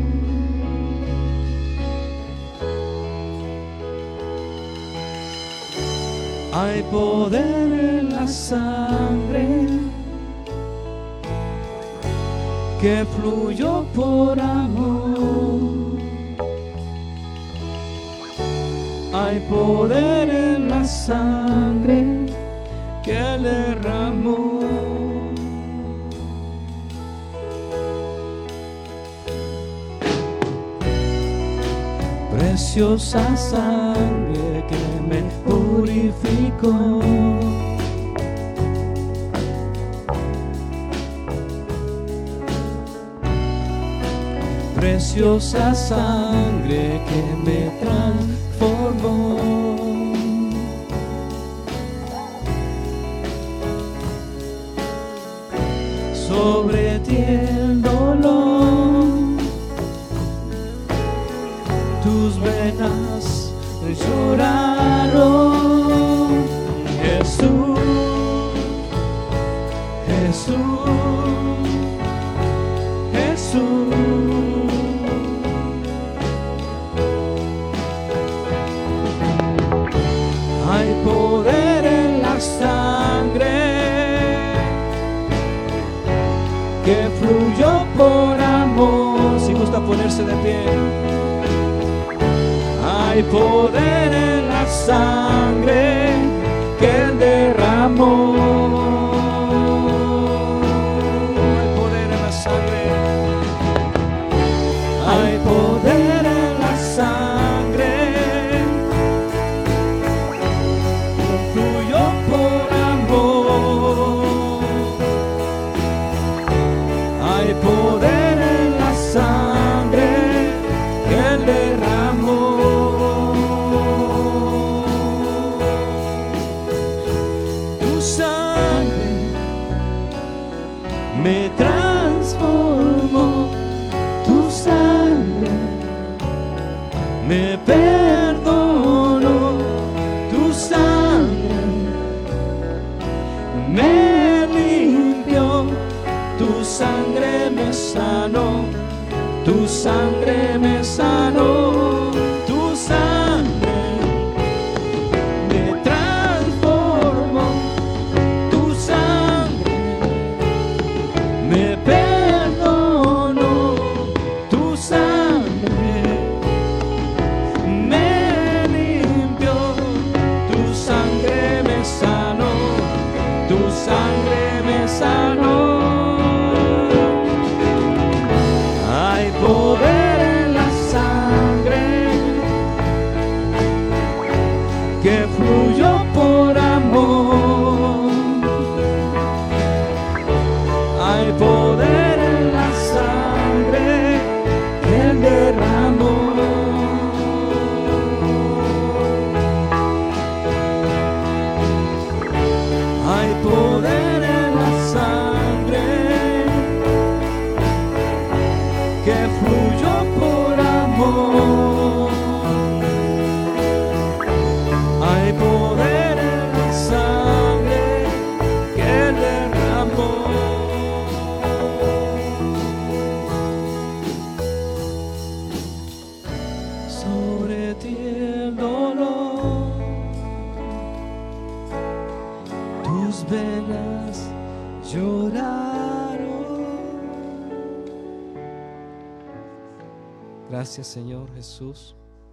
Hay poder en la sangre que fluyó por amor. Hay poder en la sangre que derramó. Preciosa sangre que me purificó. Preciosa sangre que me transformó. Sobre ti el dolor, tus venas lloraron. Jesús, Jesús, Jesús. Hay poder en la sangre que fluyó por amor. Si gusta ponerse de pie. Hay poder en la sangre que Él derramó. Hay poder en la sangre. Hay poder en la sangre que fluyó por amor. Hay poder en la sangre que Él derramó. Tu sangre me transformó. Tu sangre me perdonó. Tu sangre me limpió. Tu sangre me sanó. Tu sangre me sanó. Tu sangre me transformó. Tu sangre me perdonó. Tu sangre me limpió. Tu sangre me sanó. Tu sangre me sanó. Hay poder en la sangre que fluyó por amor. Hay poder en la sangre que Él derramó. Hay poder en la sangre que fluyó por amor. Hay poder en la sangre que Él derramó. Sobre ti el dolor, tus venas lloraron. Gracias, Señor Jesús.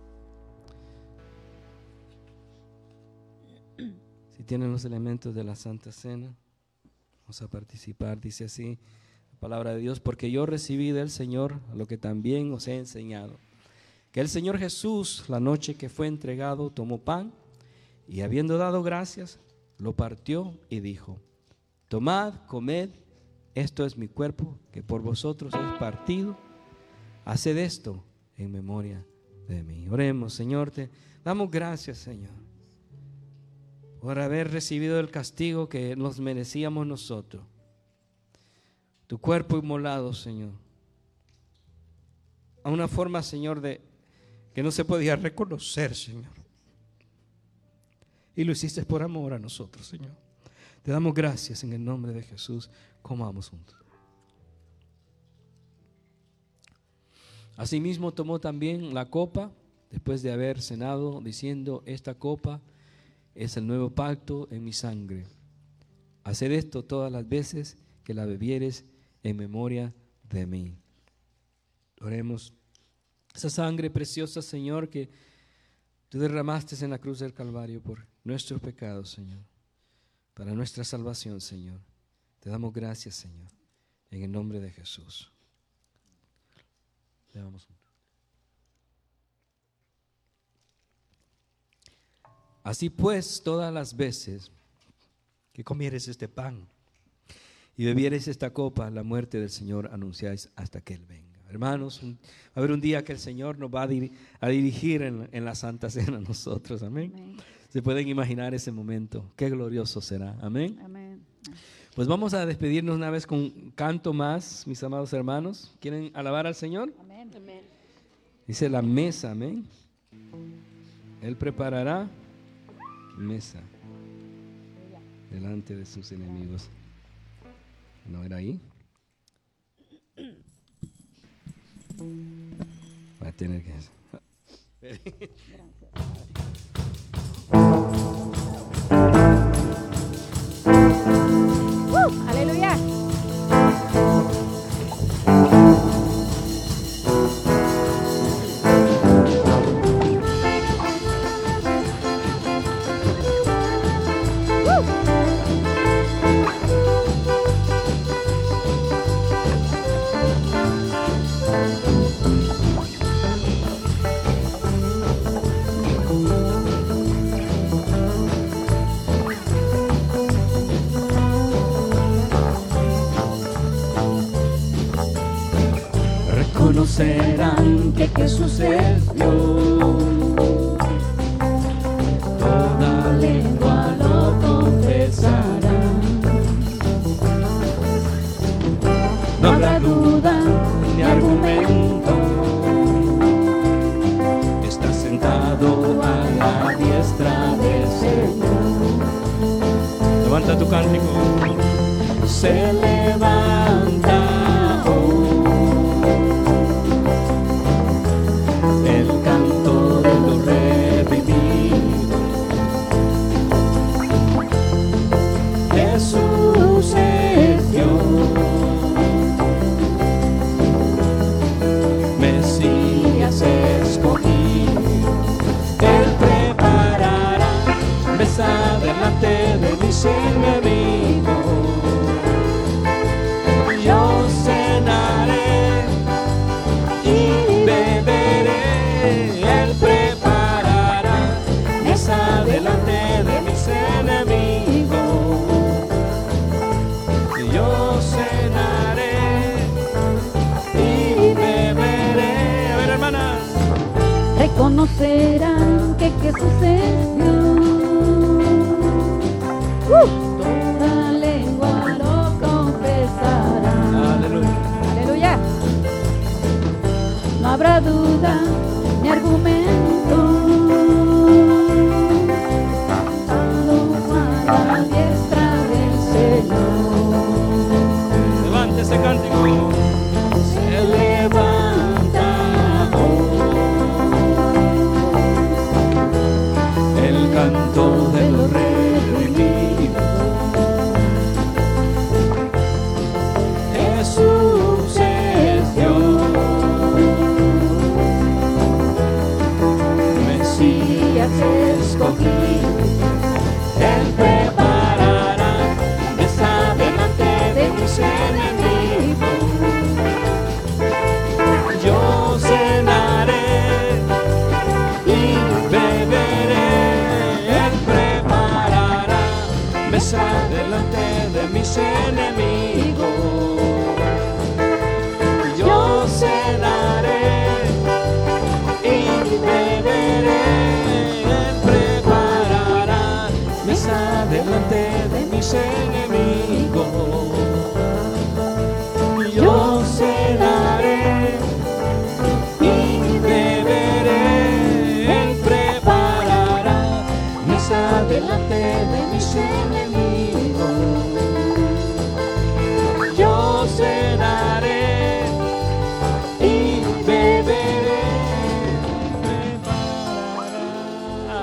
Si tienen los elementos de la Santa Cena, vamos a participar. Dice así la palabra de Dios: porque yo recibí del Señor lo que también os he enseñado, que el Señor Jesús, la noche que fue entregado, tomó pan y habiendo dado gracias, lo partió y dijo: tomad, comed, esto es mi cuerpo que por vosotros es partido. Haced esto en memoria de mí. Oremos. Señor, te damos gracias, Señor, por haber recibido el castigo que nos merecíamos nosotros. tu cuerpo inmolado, Señor, a una forma, Señor, de que no se podía reconocer, Señor. Y lo hiciste por amor a nosotros, Señor. Te damos gracias en el nombre de Jesús. Comamos juntos. Asimismo tomó también la copa después de haber cenado, diciendo: esta copa es el nuevo pacto en mi sangre. Haced esto todas las veces que la bebieres en memoria de mí. Oremos. Esa sangre preciosa, Señor, que tú derramaste en la cruz del Calvario por nuestros pecados, Señor, para nuestra salvación, Señor. Te damos gracias, Señor, en el nombre de Jesús. Le damos juntos. Así pues, todas las veces que comieres este pan y bebieres esta copa, la muerte del Señor anunciáis hasta que Él venga. Hermanos, va a haber un día que el Señor nos va a dirigir en la Santa Cena a nosotros. Amén. Amén. Se pueden imaginar ese momento. Qué glorioso será. Amén. Amén. Pues vamos a despedirnos una vez con un canto más, mis amados hermanos. ¿Quieren alabar al Señor? Amén. Amén. Dice la mesa. Amén. Él preparará mesa delante de sus enemigos. ¿No era ahí? Va a tener que... ¡Aleluya! Conocerán que Jesús es Dios, toda lengua lo confesará, no habrá duda ni argumento, está sentado a la diestra del Señor. Levanta tu cántico. Se levanta el canto de los redimidos. Jesús es Dios, Mesías escogido. Él preparará mesa delante de mis enemigos. Yo cenaré y beberé. Él preparará mesa delante de mis enemigos. Yo cenaré y beberé. A ver, hermanas. Reconocerán que Jesús es Dios. Toda lengua lo confesará. Aleluya. Aleluya. No habrá duda ni argumento. Sentado a la diestra del Señor. Levante ese cántico. Se levanta el canto de los redimidos. Jesús es Dios, Mesías escogido. Él preparará mesa delante de mis enemigos. Yo cenaré y beberé. Él preparará mesa delante de mis enemigos. Yo cenaré y beberé. Él preparará mesa delante de mis enemigos.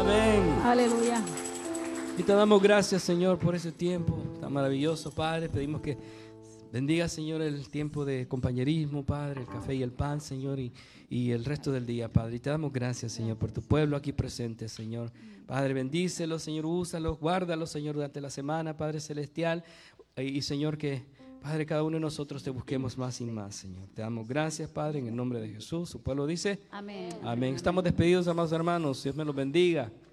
Amén. Aleluya. Y te damos gracias, Señor, por ese tiempo tan maravilloso, Padre. Pedimos que bendiga, Señor, el tiempo de compañerismo, Padre, el café y el pan, Señor, y el resto del día, Padre. Y te damos gracias, Señor, por tu pueblo aquí presente, Señor. Padre, bendícelos, Señor, úsalos, guárdalos, Señor, durante la semana, Padre Celestial. Y, Señor, que, Padre, cada uno de nosotros te busquemos más y más, Señor. Te damos gracias, Padre, en el nombre de Jesús. Su pueblo dice, Amén. amén. Estamos despedidos, amados hermanos. Dios me los bendiga.